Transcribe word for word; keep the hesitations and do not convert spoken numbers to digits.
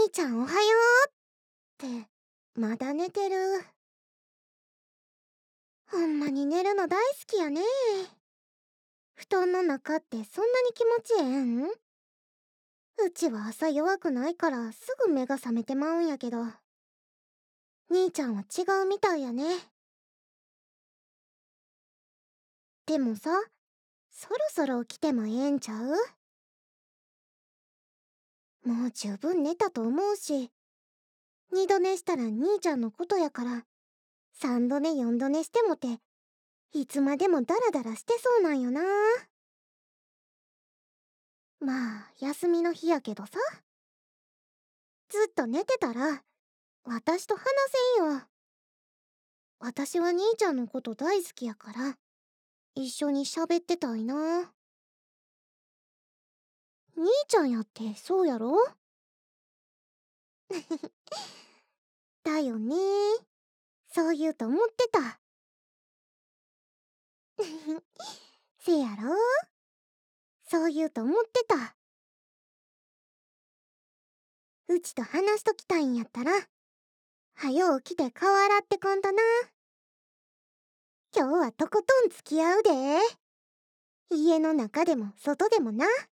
兄ちゃんおはようって、まだ寝てる。ほんまに寝るの大好きやね。布団の中ってそんなに気持ちええん？うちは朝弱くないからすぐ目が覚めてまうんやけど、兄ちゃんは違うみたいやね。でもさ、そろそろ起きてもええんちゃう？もう十分寝たと思うし、二度寝したら兄ちゃんのことやから、三度寝四度寝してもて、いつまでもダラダラしてそうなんよな。まあ、休みの日やけどさ。ずっと寝てたら、私と話せんよ。私は兄ちゃんのこと大好きやから、一緒に喋ってたいな。兄ちゃんやってそうやろ？だよね。そう言うと思ってた。せやろ？そう言うと思ってた。うちと話しときたいんやったら、はよ起きて顔洗ってこんとな。今日はとことん付き合うで。家の中でも外でもな。